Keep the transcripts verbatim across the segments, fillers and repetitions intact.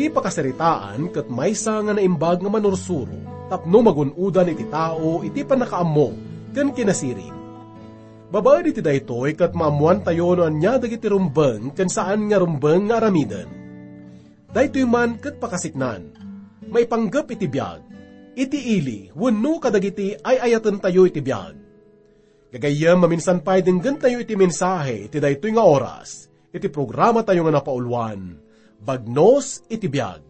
iti pakasaritaan ket maysa nga naimbag nga manursuro, tapno magunudan iti tao iti panakaammo ken kinasiring. Babae iti daytoy ket maamuan tayo no anya dagiti rumbeng ken saan nga rumbeng nga aramiden. Daytoy man ket pakasiknan, maipanggep iti biag, iti ili wenno kadagiti ay ayaten tayo iti biag. Gagayem maminsan pay denggen tayo iti mensahe iti daytoy nga oras, iti programa tayo nga napaulwan, Bagnos iti biag.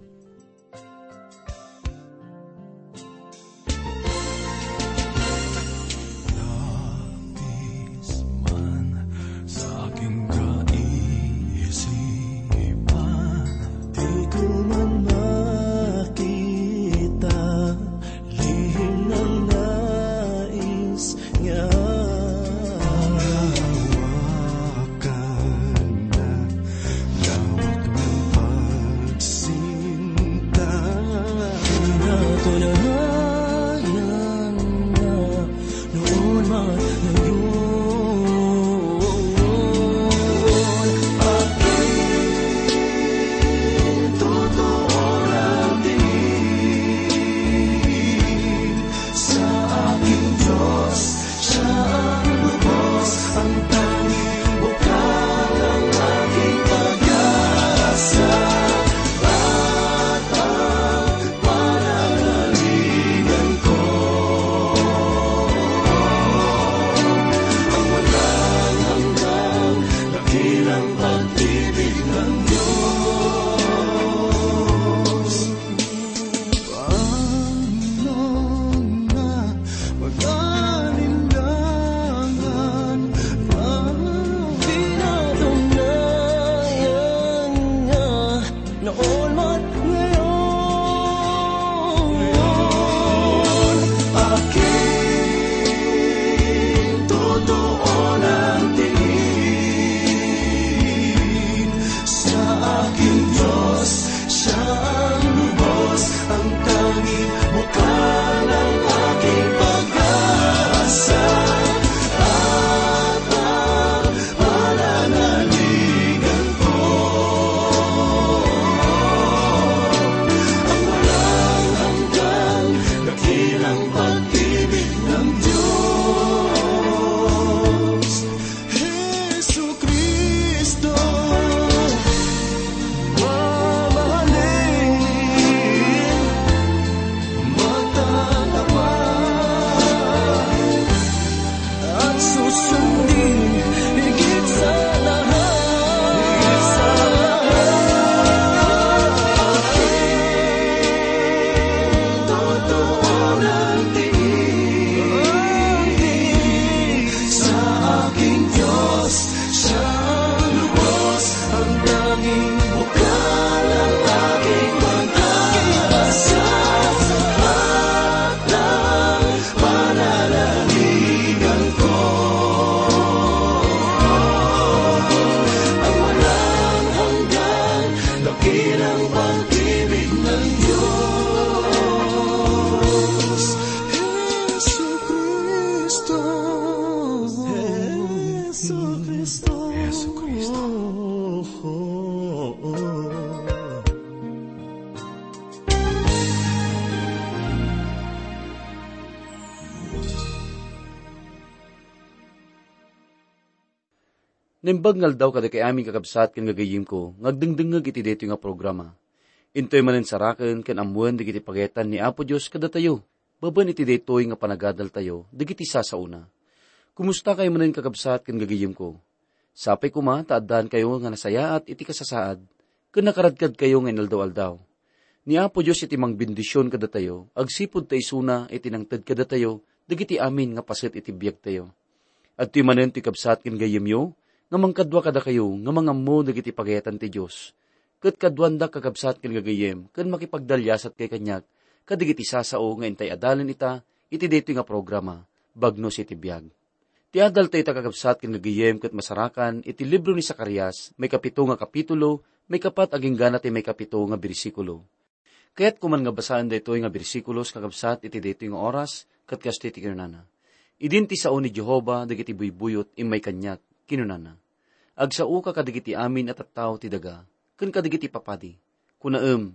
Nimbagngal daw kada kay aming kakabsat ken gagayim ko, ngagdengdengeg iti daytoy nga programa. Intoy manen saraken ken amwen digiti pagetan ni Apo Dios kada tayo. Baben iti daytoy nga panagadal tayo, digiti sasauna. Kumusta kayo manen kakabsat ken gagayim ko? Sapay kuma taaddan kayo nga nasayaat iti kasasaad, ken nakaradkad kayo nga inaldaw-aldaw. Ni Apo Dios iti mangbendisyon kada tayo, agsipud ta isuna iti nangted kada tayo, digiti amin nga paset iti biag tayo. At ti manen ti kabsat ken gayem yo, nga mangkadwa kada kayo, nga mangammo dagiti pagetan ti Diyos. Ket kadwanda kakabsat ken gagayem, ken makipagdalyasat kay kanyak, kadigiti sasao nga intay adalan ita, iti daytoy nga programa, Bagnos iti biag. Ti adal tayo kakabsat ken gagayem, ket masarakan, iti libro ni Zacarias, may kapito nga kapitulo, may kapat aging gana ti may kapito nga bersikulo. Kaya't kuman nga basaan daytoy nga bersikulos kakabsat iti daytoy nga oras, ket kasti ti kinunana. Idin ti sao ni Jehova, dagiti buybuyot, imay kanyak, kinunana. Agsao ka kadigiti amin at at tao ti daga, ken kadigiti papadi. Kunaem,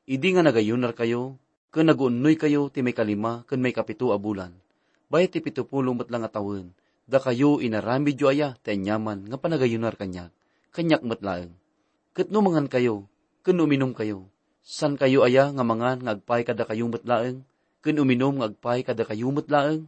Idi nga nagayunar kayo, ken naguunnoy kayo ti may kalima ken may kapito a bulan. Bayat ti pitupulo met lang atawon, da kayo inaramid yu aya ti anyaman nga panagayunar kanyak, kanyak met laeng. Ket no mangan kayo, ken uminom kayo, san kayo aya nga mangan nga agpay kada kayo met laeng, ken uminom nga agpay kada kayo met laeng?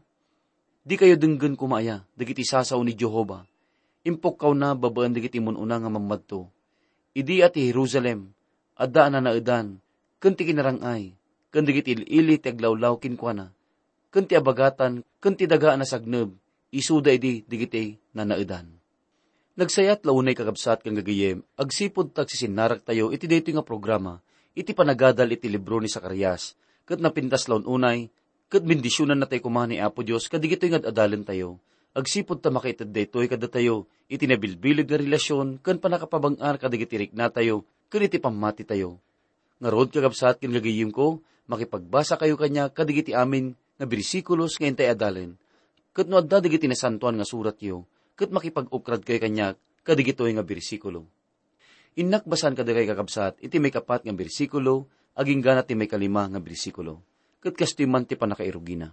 Di kayo denggen kumaya, dagiti sasaw ni Jehova. Impok kaw na babaan dagiti mununa nga mamadto. Idi at Jerusalem, adda na naedan, ken ti kinarangay, ken dagiti ili ti aglawlaw kinkwana, ken ti abagatan, ken ti dagaan na sagneb, isuda idi digiti na naedan. Nagsayat launay kakabsat kang gagayem, agsipod tag sisinarak tayo iti dito nga programa, iti panagadal iti libro ni Zacarias, ket napintas laun unay, ket bendisyonan na tayo kumani Apo Diyos, kadigito nga adalan tayo, agsipod ta makaitad daytoy kada tayo, iti nabilbilid nga relasyon, ken panakapabangar kadigitirik na tayo, ken iti pamati tayo. Ngarod kakabsat ken gagayem ko, makipagbasa kayo kanya kadigiti amin nga bersikulos nga intay adalen, ket no adda digiti nasantuan nga surat yo, ket makipag-ukrad kayo kanya kadigitoy nga bersikulo. Innakbasan kada kay kakabsat, iti may kapat nga bersikulo, aging gana ti may kalima nga bersikulo. Ket kastoy man ti panakairugina.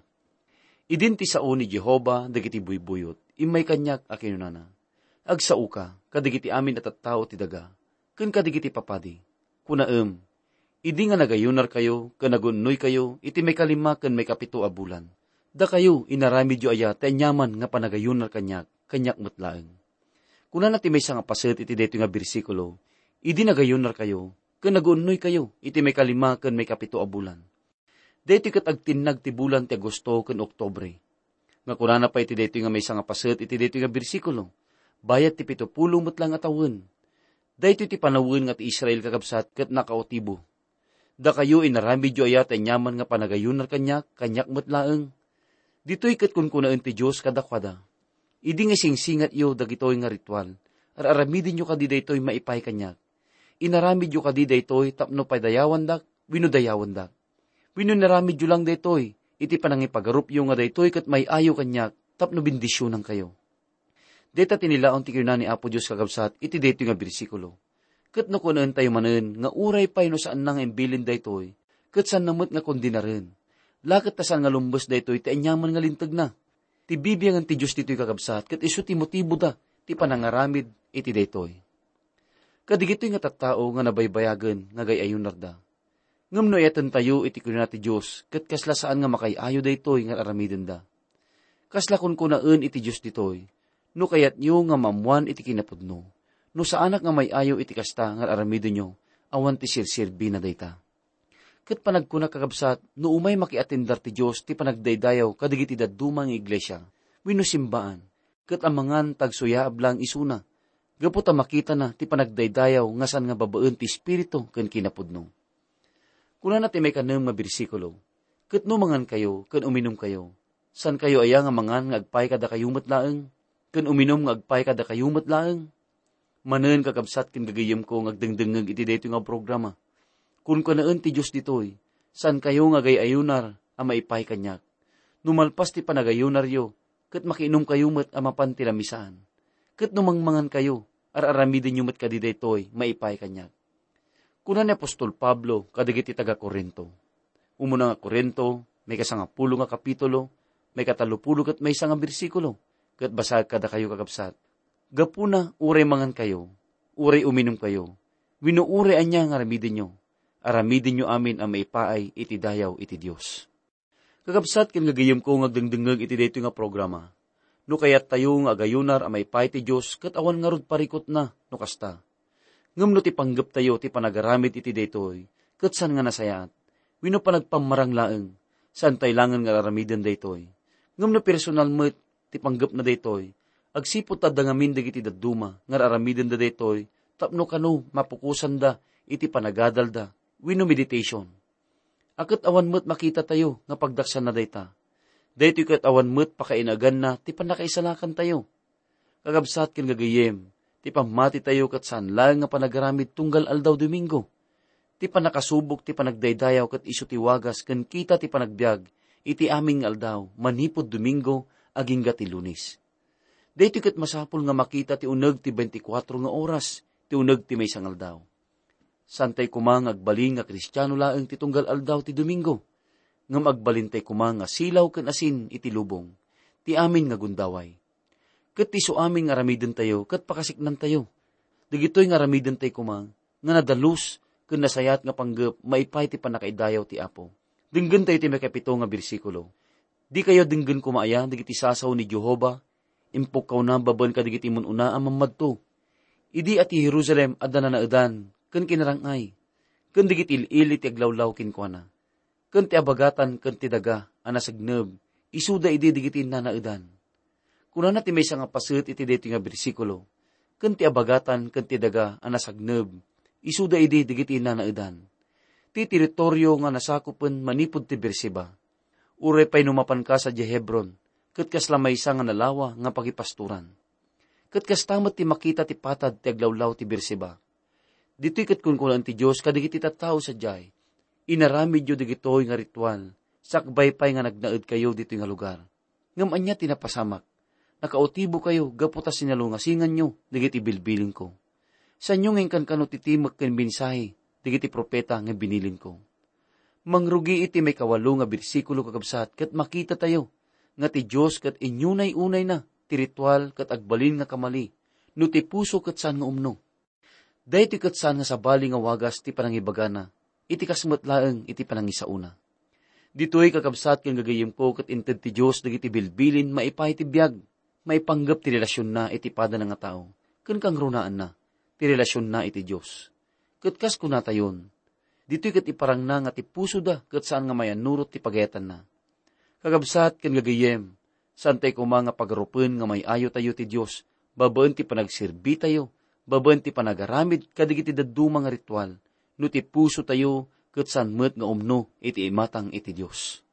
Idin ti sao ni Jehova, dagiti buybuyot, imay kanyak a kinunana. Agsao ka, kadigiti amin at tattao ti daga, ken kadigiti papadi. Kunaem, idi nga nagayunar kayo, ken nagunnoy kayo, iti may kalima ken may kapito a bulan. Da kayo, inaramid yu aya, ti anyaman nga panagayunar kanyak, kanyak metlaeng. Kunana ti may nga paset iti deto nga bersikulo, idi nagayunar kayo, ken nagunnoy kayo, iti may kalima ken may kapito a bulan. Dito kat agtinag ti bulan ti Agosto ken Oktobre. Nga kunana pa iti dito nga may nga paset iti dito nga bersikulo. Bayat ti pitupulo met lang atawon. Dito ti panawon nga ti Israel kakabsat ket nakaotibo. Da kayo inaramid yu aya ti anyaman nga panagayunar kanyak, kanyak met laeng. Ditoy ket kunkunaan ti Dios kadakwada. Idi nga singsingat yu dagitoy nga ritual. Araramidin yu kadi daytoy maipay kanyak. Inaramid yu kadi daytoy tapno paydayawan dak, winudayawan dak. Winunaramid yu lang daytoy, iti panangipagarup yu nga daytoy ket may ayo kanyak, tapno bendisyonan kayo. Deta tinilaon ti kinunan ni Apo Diyos kakabsat, iti daytoy nga bersikulo. Ket no kunaan tayo manen, nga uray pay no saan nang imbilin daytoy, ket saan namot nga kondinaren. Laket tasan nga lumbes daytoy, ti anyaman nga lintag na. Ti bibiyangan ti Diyos dito'y kakabsat, ket iso ti motibo da, ti panangaramid, iti daytoy. Kadigito'y nga tattao nga nabaybayagan, nga gayayunar da. Ngam no etan tayo iti kunana ti Diyos, ket kasla saan nga makayayo daytoy nga aramiden da. Kasla kun kunaan iti Diyos ditoy, no kayat nyo nga mamuan iti kinapudno, no saanak nga may ayo iti kasta nga aramiden nyo, awan ti sirsirbi na dayta. Ket panagkuna kakabsat, no umay makiatindar ti Diyos ti panagdaydayaw kadigiti dadumang iglesia, wenno simbaan, ket amangan tagsuya ablang isuna, gapot a makita na ti panagdaydayaw nga saan nga babaen ti Espiritu ken kinapudno. Kuna na ti may kanem nga bersikulo, ket no mangan kayo, ken uminom kayo, san kayo aya nga mangan nga agpay kada kayo met laeng, ken uminom nga agpay kada kayo met laeng? Manen kakabsat ken gagayem ko ngagdengdengeg iti daytoy nga programa. Kun kunaan ti Dios ditoy, san kayo nga gayayunar a maipay kanyak. Numalpas ti panagayunar yo, ket makiinom kayo met a mapan ti lamisaan. Ket no mangmangan kayo, ar-aramiden yo met kadi daytoy maipay kanyak. Kuna ni Apostol Pablo, kadigiti taga Korinto. Umuna nga Korinto, may kasangapulo nga kapitulo, may katalupulo kat may isang bersikulo, kat basag kada kayo kakabsat. Gapuna, uray mangan kayo, uray uminom kayo, winuuray anya nga aramidin nyo, aramidin nyo amin ang maipaay iti dayaw iti Diyos. Kakabsat kin gagayam ko ngagdengdengeg iti daytoy nga programa, no kayat tayo nga agayunar ang maipaay ti Diyos, kat awan nga rod parikot na, no kasta. Ngam no ti panggap tayo ti panagaramid iti daytoy, ket san nga nasayaat, wino pa nagpamarang laeng, saan tayo langan nga aramiden daytoy. Ngam no personal met ti panggap na daytoy, agsipot ta dangamin dagiti dadduma, nga aramiden da daytoy, tapno kano mapukusan da, iti panagadal da, wino meditation. Akat awan met makita tayo, nga pagdaksan na dayta. Daytoy ket awan met pakainagan na, ti panakaisalakan tayo. Kagabsat ken gagayem, ti pamati tayo kat saan lang nga panagaramid tunggal aldaw Domingo. Ti panakasubok ti panagdaydayaw kat iso ti wagas ken kita ti panagbiag, iti aming aldaw, manipod Domingo, aging ti Lunes. Dayto kat masapul nga makita ti uneg ti twenty-four nga oras, ti uneg ti may sangaldaw. Santay kumang agbalin nga Kristiyano laeng ti tunggal aldaw ti Domingo. Ngam agbalintay kumang nga silaw ken asin iti lubong. Ti amin nga gundaway. Ket ti so amin nga ramiden tayo, ket pakasiknan tayo. Digitoy nga ramiden tayo kumang, nga nadalus, ken nasayat nga panggep, maipay ti panakaidayaw ti Apo. Dinggen tayo ti makapito nga bersikulo. Di kayo dinggen kumaya, digiti sasaw ni Jehova, impok kaw na baban ka digiti mununa ang mamadto. Idi at Jerusalem adana na edan, ken kinarangay, ken digiti il-ili ti aglawlaw kinkwana. Ken ti abagatan ken ti daga, anasagneb, isuda idi digiti na naedan. Kunana ti may nga paset iti dito nga bersikulo, ken ti abagatan ken ti daga, anasagneb, isuda idi digiti na naedan. Ti teritoryo nga nasakupen manipod ti Berseba. Ure pa'y numapan ka sa Jehebron, ket kas lamay sa nga nalawa nga pagipasturan. Ket kas tamat ti makita ti patad ti aglawlaw ti Berseba. Dito'y ket kunkunan ti Diyos kadigiti tattao sa jay. Inaramid yo digitoy nga ritual, sakbay pa'y nga nagnaed kayo dito nga lugar. Ngam anya tinapasamak, nakautibo kayo, gaputa sinalungasingan nyo, digiti bilbilin ko. Sa inyo ngayon kan kano titimak ken binsahe, digiti propeta nga binilin ko. Mangrugi iti may kawalo nga bersikulo kakabsat, ket makita tayo, nga ti Diyos ket inyunay-unay na, ti ritual ket agbalin nga kamali, no ti puso ket saan nga umno. Dahiti ket saan nga sabali nga wagas ti panangibagana, iti kasmetlaeng iti panangisauna. Dito'y kakabsat ken gagayem ko ket inted ti Diyos dagiti bilbilin maipay ti biag, maipanggep ti relasyon na iti pada nga tao, ken kang runaan na, ti relasyon na iti Diyos. Ket kas kunatayon, dito'y ket iparang na nga ti puso da, ket saan nga mayanurot ti pagayatan na. Kagabsat ken gagayem, santay ko mga pagarupen nga may ayo tayo ti Diyos, babaan ti panagsirbi tayo, babaan ti panagaramid kadigiti daduma nga ritual, no ti puso tayo, ket saan met nga umno iti imatang iti Diyos.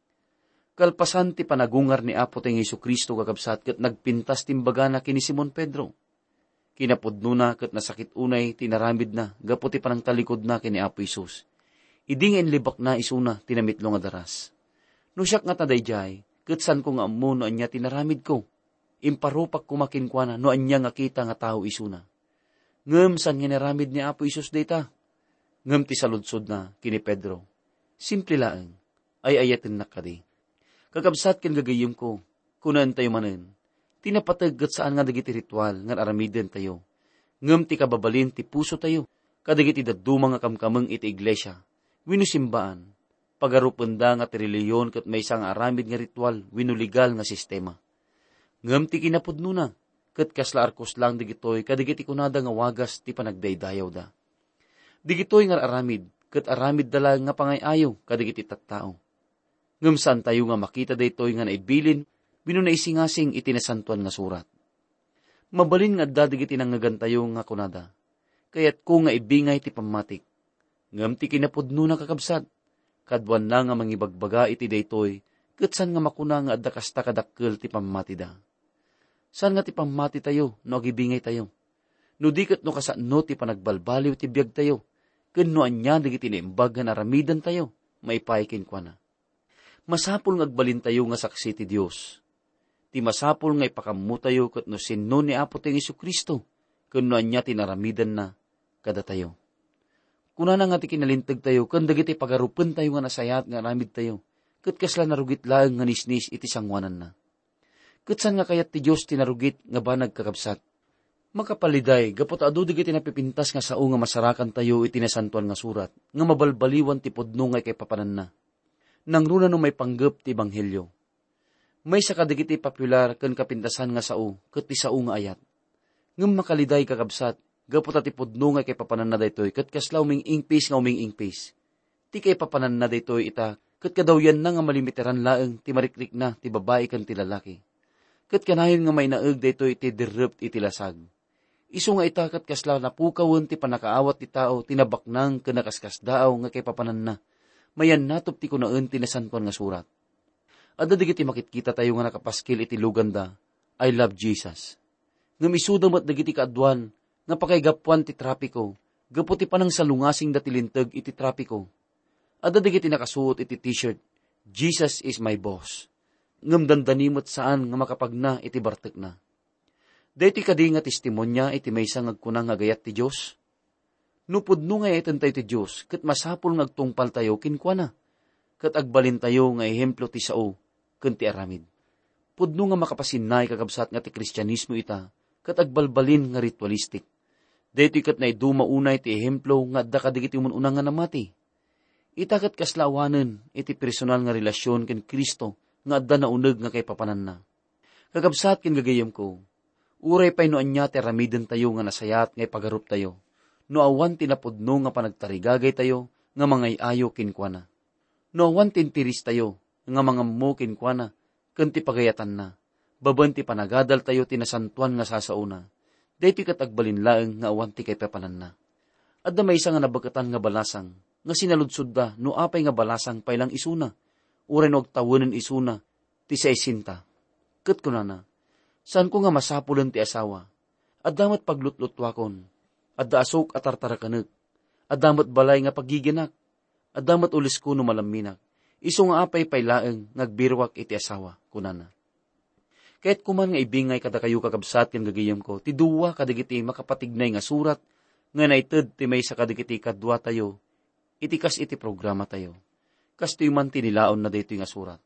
Kalpasan ti panagungar ni Apo tayong Jesu-Kristo kakabsat, ket nagpintas timbaga na kini Simon Pedro. Kinapudno na ket nasakit unay tinaramid na, gapo ti panang talikod na kini Apo Isus. Idi nga inlibak na isuna tinamitlo nga daras. No siyak nga tadayjay, ket san ko nga ammo no anya tinaramid ko. Imparupak kumakinkwana no anya nga kita nga tao isuna. Ngem san nga naramid ni Apo Isus dayta? Ngem ti saludsod na kini Pedro. Simple laeng, ay ayaten nakadi. Kakabsat ken gagayem ko, kunan tayo manen. Tinapatag ket saan nga dagiti ritual nga aramiden tayo. Ngem ti kababalin ti puso tayo, kadagiti dadduma nga kamkameng iti iglesia. Wenno simbaan, pagarupenda nga ti reliyon ket maysa nga aramid nga ritual wenno legal nga sistema. Ngem ti kinapudno na, ket kasla arkos lang digitoy kadagiti kunada nga wagas ti panagdaydayaw da. Digitoy nga aramid, ket aramid dala nga pangayayo kadagiti tattao. Ngem saan tayo nga makita daytoy nga naibilin wenno naisingasing iti nasantuan nga surat. Mabalin nga dadigiti nangagan tayo nga kunada, kayat ko nga ibingay ti pamatik. Ngem ti kinapudno na kakabsat, kadwan na nga mangibagbaga iti daytoy, ket saan nga makuna nga adda kasta kadakkel ti pamati da. Saan nga ti pamati tayo no agibingay tayo? No di ket no kasano ti panagbalbaliw ti biag tayo, ken no anya digiti naimbag nga aramidan tayo, maipay kinkwana. Masapul nga agbalin tayo nga saksi ti Dios. Ti masapul nga ipakamu tayo ket no sinno ni Apo tayong Jesu-Kristo, ken no anya tinaramidan na kada tayo. Kunana nga ti kinalintag tayo, ken dagiti pagarupen tayo nga nasayat nga aramid tayo, ket kasla narugit laeng nga nisnis iti sangwanan na. Ket saan nga kayat ti Dios tinarugit nga banag kakabsat? Makapaliday, gapot adu digiti napipintas nga sao nga masarakan tayo iti nasantuan nga surat, nga mabalbaliwan ti pudno nga kay papanan na. Nang runa no may panggep ti Ebanghelyo. May sa kadigiti popular ken kapintasan nga sao, ket ti sao nga ayat. Ngem makaliday kakabsat, gapot ati pudno nga kay papanan na daytoy, ket kasla uming ingpis nga uming ingpis. Ti kay papanan na daytoy ita, ket kadawyan na nga malimiteran laeng ti marikrik na ti babae ken ti lalaki. Ket kanayon nga may naeg daytoy iti derept iti lasag. Isu nga ita ket kasla napukawen ti panakaawat ti tao tinabaknang ken nakaskasdaaw nga kay papanan na. Mayan natop ti kunaen ti nasantuan nga surat. Adda digiti makitkita tayo nga nakapaskil iti luganda, I love Jesus. Ngem isuda met dagiti kaadwan nga pakaigapuan ti trapiko, gapu ti panang salungasing dati linteg iti trapiko. Adda digiti nakasuot iti t-shirt, Jesus is my boss. Ngem dandanimot saan nga makapagna iti bartek na. Daytoy kadi nga testimonya iti maysa nga agkunang nga gayat ti Dios. Nupudno nga iten tayo ti Diyos, kat masapul ngagtungpal tayo kinkwana, kat agbalin tayo nga ehemplo ti sao, ken ti aramid. Pudno nga makapasinay kakabsat nga ti Kristyanismo ita, kat agbalbalin nga ritualistik. Dito kat na idumaunay ti ehemplo nga adda kadigiti umununang nga namati. Ita kat kaslawanen iti personal nga relasyon ken Kristo nga adda nauneg nga kay papanan na. Kakabsat ken gagayem ko, uray pay no anya ti aramiden tayo nga nasayat nga ipagarup tayo. No awan tinapudno nga panagtarigagay tayo nga mangay-ayo kinkwana. No awan tintiris tayo nga mangammo kinkwana ken ti pagayatan na. Baben ti panagadal tayo tinasantuan nga sasauna. Daytoy kat agbalin laeng nga awan ti kay papanan na. Adda maysa nga nabagatan nga balasang nga sinaludsod da no apay nga balasang paylang isuna. Uray no agtawenen isuna ti saisinta. Ket kunana, saan ko nga masapulen ti asawa? Addamat paglutlutwakon. Adda asok at tartarakaneg. Addamat balay nga pagiginak. Addamat ulis ko no malaminak. Isu nga apay paylaeng ngagbirwak iti asawa kunana. Kahit kuman nga ibingay kada kayo kakabsat ken gagayem ko, ti duwa kadigiti makapatignay nga surat, nga naited ti may sa kadigiti kadwa tayo, iti kas iti programa tayo. Kas ti man tinilaon na dito nga surat.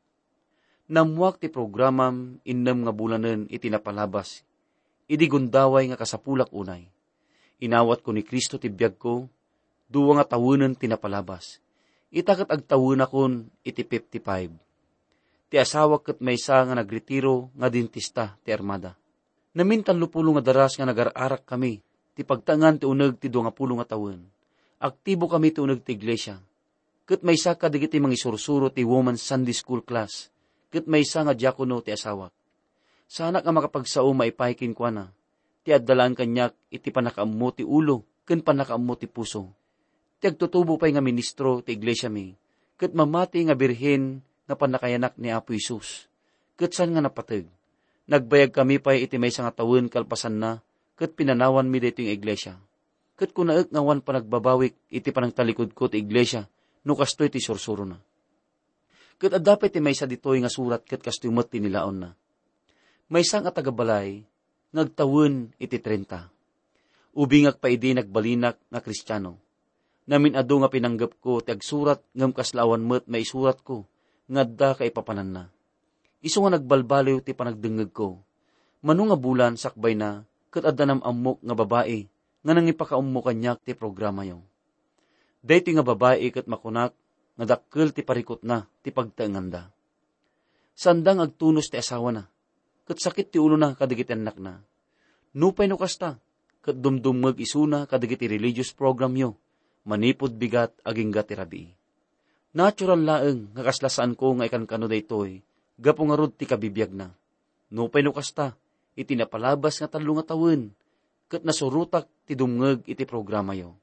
Namuak ti programam innem nga bulanen iti napalabas, idi gundaway nga kasapulak unay. Inawat ko ni Kristo ti biyag ko, duwa nga tawunen ti napalabas. Itakat agtawun akon iti fifty-five. Ti asawa ket maysa nga nagretiro nga dentista ti armada. Namintan lupulo nga daras nga nagararak kami, ti pagtangan ti uneg ti dua nga pulo nga tawen. Aktibo kami ti uneg ti iglesia. Ket maysa ka digiti mangisursuro ti woman Sunday school class, ket maysa nga diakono ti asawa. Sana nga makapagsao maipay kinkwana, ti addalaan kanyak iti panakaammo ti ulo, ken panakaammo ti puso. Ti agtutubo pay nga ministro ti iglesia mi, ket mamati nga birhen nga panakayanak ni Apo Isus. Ket san nga napateg. Nagbayag kami pay iti maysa nga tawen kalpasan na, ket pinanawan mi dito yung iglesia. Ket kunaek nga wan panagbabawik iti panangtalikod ko ti iglesia, no kastoy ti sursuro na. Ket addapay ti maysa ditoy nga surat ket kastoy met ti nilaon na. Maysa nga tagabalay, nagtawen iti trenta. Ubingak pa idi nagbalinak nga Kristiyano. Namin adu nga pinanggap ko ti agsurat ngem kaslawan met maisurat ko, ngadda kay papanan na. Isu nga nagbalbaliw ti panagdengeg ko. Mano nga bulan sakbay na, ket adda nam ammok nga babae, nga nangipakaummo kanyak ti programa yo. Dayto nga babae ket makunak, nga dakkel ti parikot na, ti pagtaenganda. Sandang agtunos ti asawa na, ket sakit ti ulo na kadigiti anak na. Nupay no kasta, ket dumdumeg isuna kadigiti religious program yo, manipod bigat aging ti rabii. Natural laeng nga kaslasaan ko nga ikan kano daytoy, gapo nga rod ti kabibiyag na. Nupay no kasta, iti napalabas nga talo nga tawen, ket nasurutak ti dumngeg iti programa yo.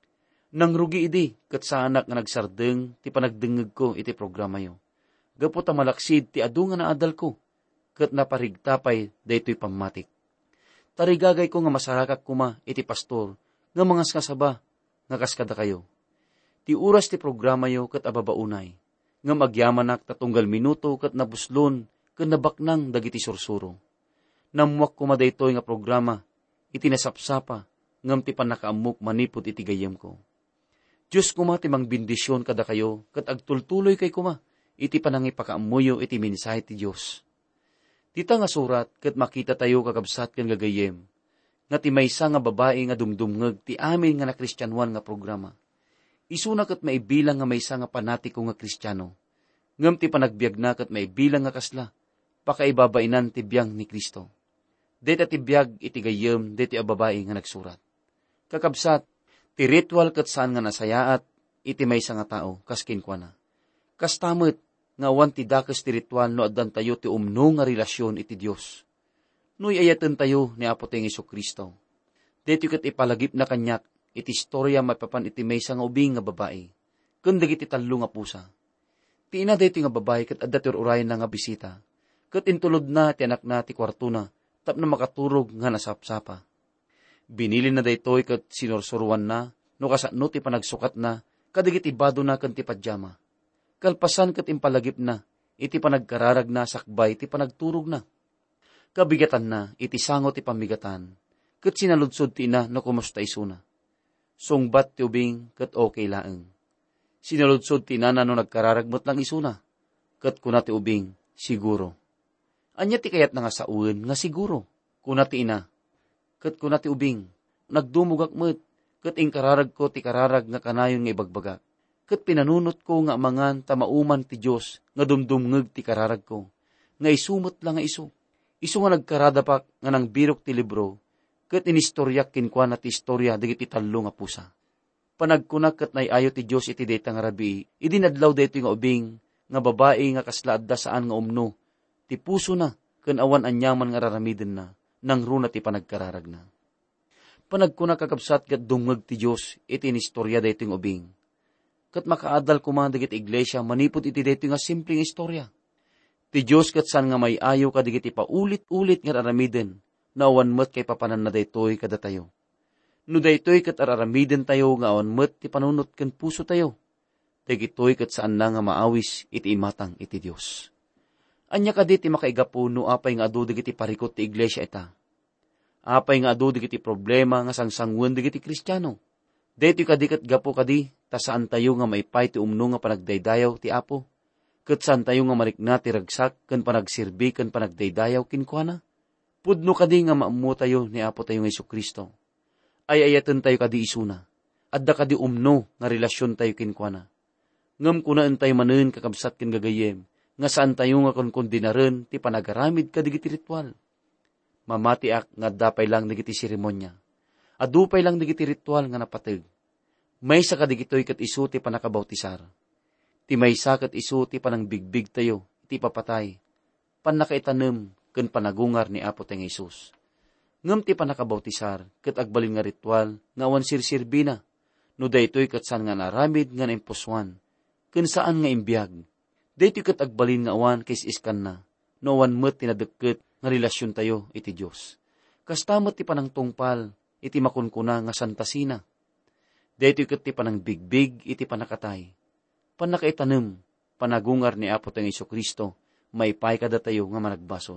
Nang rugi idi, ket sa anak nga nagsardeng ti panagdengeg ko iti programa yo. Gapo ta malaksid ti adu nga naadal ko, ket naparigtapay daytoy pammatik. Tarigagay ko nga masarakak kuma iti pastor, nga mga skasaba, nga kaskada kayo. Ti oras ti programa yo ket ababaunay, nga magyamanak tatunggal minuto ket nabuslon ket nabaknang dagiti sursuro. Namuak ko madaytoy nga programa, iti nasapsapa, ngam ti panakaamok manipod iti gayem ko. Diyos kuma ti mangbindisyon kada kayo, ket agtultuloy kay kuma, iti panangipakaamuyo iti mensahe ti Diyos. Dita nga surat, ket makita tayo kakabsat ken gagayem, nga ti maysa nga babae nga dumdumngeg ti amin nga na Kristyanuan nga programa. Isuna ket maibilang nga maysa nga panatiko nga Kristiyano. Ngem ti panagbiag na ket maibilang nga kasla, pakaibabainan ti biyang ni Kristo. Deta ti biag iti gayem, deti a babae nga nagsurat. Kakabsat, ti ritual ket saan nga nasayaat, iti maysa nga tao, kas kinkwana. Kas tamet, nga awan ti dakes ti ritual no addan tayo ti umno nga relasyon iti Dios. Noy ayaten tayo ni Apo tayong Jesu-Kristo. Deti ket ipalagip na kanyak, iti istorya mapapan iti maysa nga ubing nga babae, ken dagiti tallo nga pusa. Ti ina daytoy nga babae ket adda ti urayan na nga bisita, ket intulod na ti anak na ti kwarto na, tapno makaturog nga nasapsapa. Binili na daytoy ket sinursuruan na, no kasano ti panagsukat na, kadigiti bado na ken ti padyama. Kalpasan ket impalagip na, iti panagkararag na sakbay ti panagturog na. Kabigatan na, iti sango ti pamigatan, ket sinaludsod ti ina no kumusta isuna. sungbat ti ubing ket okay laeng. Sinaludsod ti nana no nagkararagmot lang isuna, ket kuna ti ubing, siguro. Anya ti kayat na nga sauen nga siguro, kuna ti ina. Ket kuna ti ubing, nagdumugak met, ket ingkararag ko ti kararag nga kanayon nga ibagbagak. Ket pinanunot ko nga amangan tamauman ti Dios nga dumdumngeg ti kararag ko, nga isumot lang nga iso. Iso nga nagkaradapak nga nang birok ti libro, ket inistoryak kinkwana ti istorya dagiti tallo nga pusa. Panagkunak ket nayayo ti Dios iti dayta nga rabii, idinadlaw daytoy nga ubing, nga babae nga kaslaad da saan nga umno, ti puso na, ken awan anyaman nga raramiden na, nang runa ti panagkararag na. Panagkunak kakabsat ket dumngeg ti Dios iti inistorya daytoy nga ubing. Ket makaadal kuman dagiti iglesia manipud iti daytoy nga simpleng istorya. Ti Dios ket saan nga may ayo kadigiti paulit-ulit nga raramiden, na awan met kay papanan na daytoy kada tayo. No daytoy ket araramiden tayo nga awan met ti panunot ken puso tayo. Dagitoy ket saan na nga maawis iti imatang iti Dios. Anya kadi ti makaigapo no apay nga adu dagiti parikot ti iglesia ita. Apay nga adu dagiti problema nga sangsangwen dagiti Kristiyano. Daytoy kadi ket gapo kadi ta saan tayo nga maipay ti umno nga panagdaydayaw ti Apo. Ket saan tayo nga marikna ti ragsak ken panagsirbi ken panagdaydayaw kinkuana. Pudno kadi nga maamu tayo ni Apo tayo nga Jesu-Kristo. Ay ayaten tayo kadi isuna. Adda kadi umno nga relasyon tayo kinkuana. Ngem kunaan tayo manen kakabsat ken gagayem, nga saan tayo nga konkondinaren ti panagaramid kadigiti ritual. Mamatiak nga dapay lang digiti seremonya. Adupay lang digiti ritual nga napateg. Maysa kadigitoy ket isu ti panakabautisar. Ti maysa ket isu ti panangbigbig tayo, ti papatay. Panakaitanem ken panagungar ni Apo tayong Hesus. Ngem ti panakabautisar ket agbalin nga ritual nga awan sirsirbi na. No daytoy ket saan nga naramid nga naimposwan. Ken saan nga imbiyag. Daytoy ket agbalin nga awan kay iskan na. No awan met tinadekket nga relasyon tayo iti Dios. Kastamot ti panangtungpal iti makunkuna nga santasina. Daytoy ket ti panangbigbig iti panakatay. Panakaitanem panagungar ni Apo tayong Jesu-Kristo maipay kada tayo nga managbason.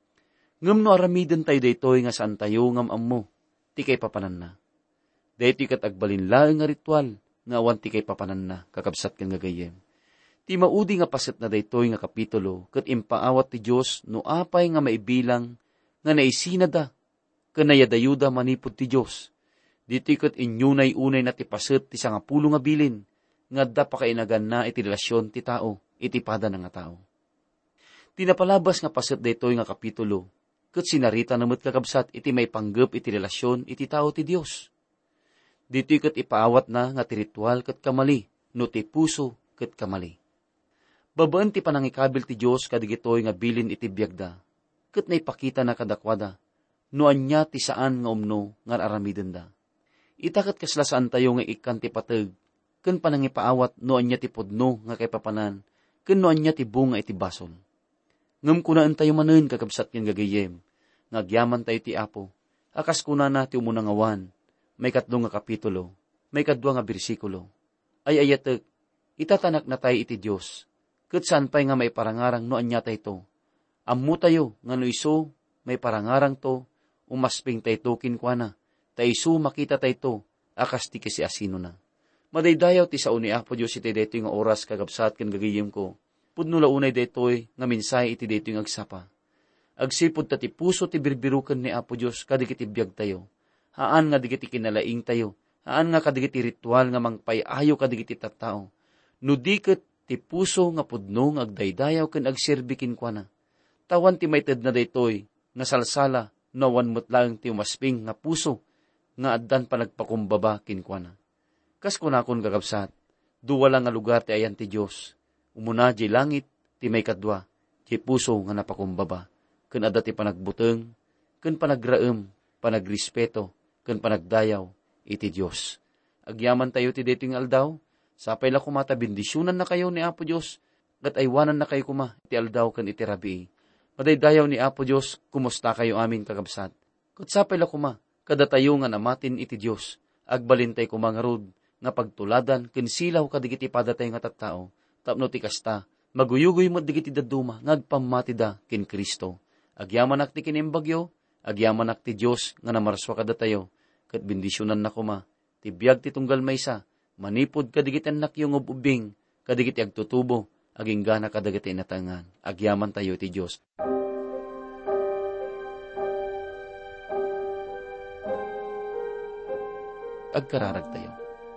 Ngem no aramiden tayo daytoy nga saan tayo ngam ammo, ti kay papanan na. Daytoy ket agbalin laeng nga ritual, nga awan ti kay papanan na, kakabsat ken gagayem. Ti maudi nga paset na daytoy nga kapitulo, ket impaawat ti Dios no apay nga maibilang, nga naisinada, ken nayadayuda manipud ti Dios. Ditoy ket inyunay-unay na ti paset ti sangapulo nga bilin, nga adda pakainagan na iti relasyon ti tao, iti pada nga tao. Tinapalabas nga paset daytoy nga kapitulo, ket sinarita na met kakabsat iti may panggep iti relasyon iti tao ti Dios. Dito'y ket ipaawat na nga ti ritual ket kamali, no ti puso ket kamali. Babaan ti panangikabil ti Dios kadigitoy nga bilin iti biyagda, ket naipakita na kadakwada, no anya ti saan nga umno nga aramiden da. Itaket kaslasaan tayo nga ikan ti pateg, ken panangipaawat no anya ti pudno nga kay papanan, ken no anya ti bunga iti basol. Ngem kunaan tayo manen kakabsat ken gagayem, ngagyaman tayo ti Apo, akas kunana ti umunang awan, may katlo nga kapitulo, may kadwa nga bersikulo. Ay ayatek, itatanak na tayo iti Dios, ket saan pay nga may parangarang no anya tayo to. Ammo tayo nga no iso, may parangarang to, umasping tayo to kinkwana, tayo iso makita tayo to, akas ti kasi asino na. Madaydayaw ti sao ni Apo Dios iti daytoy nga oras kagabsat ken gagayem ko, pudno launay daytoy nga minsay iti daytoy nga agsapa. Agsipud ta ti puso ti birbiruken ni Apo Dios kadigiti biyag tayo. Haan nga digiti kinalaing tayo. Haan nga kadigiti ritual nga mangpayayo kadigiti tattao. No diket ti puso nga pudno nga agdaydayaw ken agsirbi kinkwana. Tawan ti mayted na daytoy nga salsala no wan met lang ti umasping nga puso nga addan panagpakumbaba kinkwana. Kas kunakon kakabsat, duwala nga lugar ti ayan ti Dios. Umuna di langit ti may kadwa, di puso nga napakumbaba. Ken adda ti panagbuteng, ken panagraem, panagrespeto, ken panagdayaw iti Dios. Agyaman tayo ti daytoy nga aldaw, sapay la kumata bendisyonan na kayo ni Apo Dios, ket aywanan na kayo kuma iti aldaw ken iti rabii. Madaydayaw ni Apo Dios, kumusta kayo amin kakabsat. Ket sapay la kuma, kada tayo nga namatin iti Dios, agbalin tayo kumangarod, nga pagtuladan ken silaw kadigiti padatay nga tattao, tapno ti kasta, maguyugoy mo digiti daduma, ngagpamatida ken Kristo. Agyaman ak ti kinimbagyo, agyaman ak ti Dios nga namarswa kada tayo, ket bendisyonan na kuma, tibiyag ti tunggal maysa, manipod kadigiti anak yung ububing, kadigiti agtutubo, aging gana kadagiti inatangan, agyaman tayo ti Diyos. Agkararag tayo.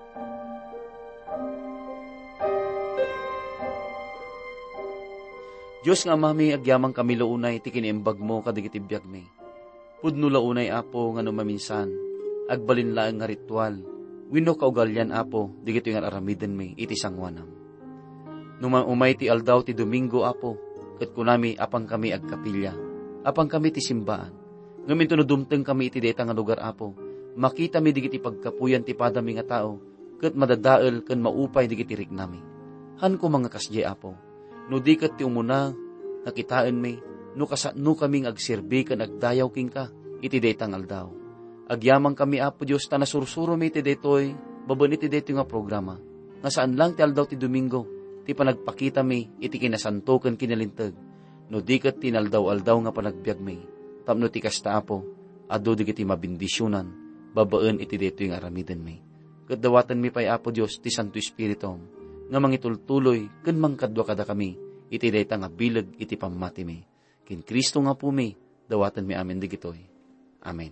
Diyos nga mami, agyamang kami launay, ti kiniimbag mo kadigiti biyag mi. Pudno launay apo nga numaminsan, agbalin laeng nga ritual, wino kaugalyan apo, digito nga aramiden mi, iti sangwanam. Numa umay ti aldaw ti Domingo apo, ket kunami apang kami agkapilya, apang kami ti simbaan. Ngamin tunudumteng kami iti deta nga lugar apo, makita mi digiti pagkapuyan ti padami nga tao, ket madadael ken maupay digiti rignami. Han ko mga kasjay apo, no di ket ti umuna, nakitaan mi, no kasano kaming agserbi ken agdayaw king ka, iti detang aldaw. Agyamang kami apo Diyos, ta nasursuro mi iti detoy, baban iti detoy nga programa, nga saan lang ti aldaw ti Domingo, ti panagpakita mi, iti kinasanto ken kinalintag, no di ket tinaldaw-aldaw nga panagbiag mi, tapno ti kasta apo, adu digiti mabindisyonan, babaan iti detoy nga aramiden mi. Ket dawatan mi pay apo Diyos, ti Santo Espiritom, nga mangitultuloy, ken mangkadwa kada kami, iti dayta nga bilag iti pamati mi. Kin Kristo nga po mi, dawatan mi amin digitoy. Amen.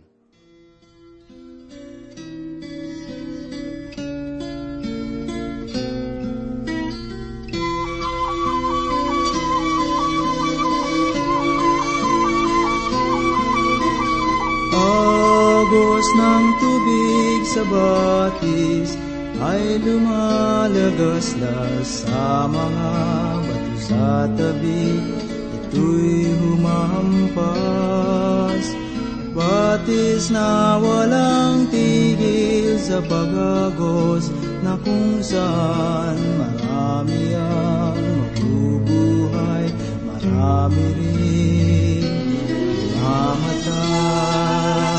Agos ng tubig sa batis ay lumalagaslas sa mga bato sa tabi, ito'y humampas. Batis na walang tigil sa pag-agos, na kung saan marami ang mabubuhay, marami rin mamatay.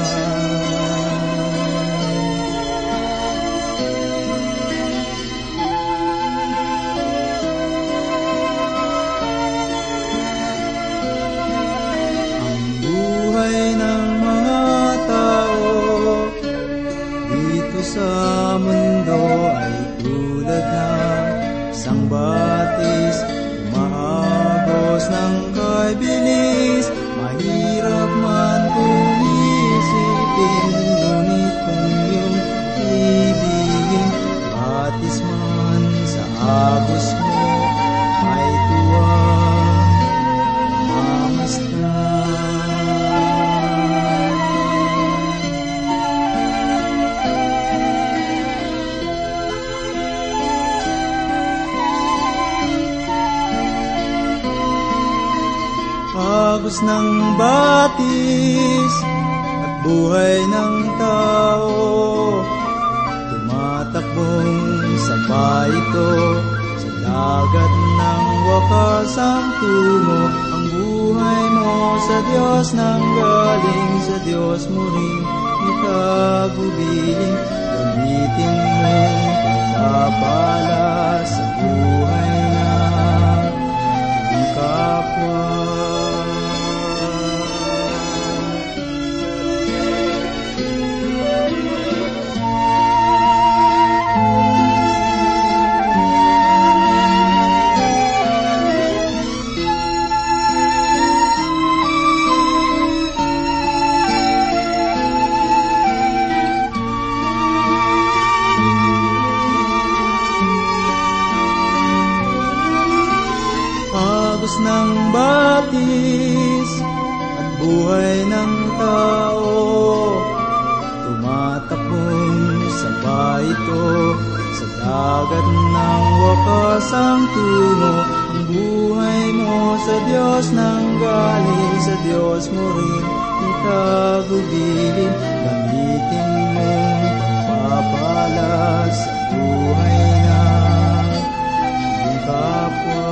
Sa mundo ay tulad ng isang batis, umaagos ng kay bilis. Mahirap man kung isipin, ngunit kung iyong ibigin, batis man sa agos mo ay tuwang mamasdan. Agos ng batis at buhay ng tao, tumatakbong sabay ito sa dagat ng wakas ang tungo. Ang buhay mo sa Diyos nang galing, sa Diyos mo rin ikagubiling. Gamitin mo pagpapala sa buhay ng iyong kapwa. Agos ng batis at buhay ng tao, tumatakbong sabay ito sa dagat ng wakas ang tungo. Ang buhay mo sa Diyos nang galing, sa Diyos mo rin ikagubilin. Gamitin mong pagpapala sa buhay ng iyong kapwa.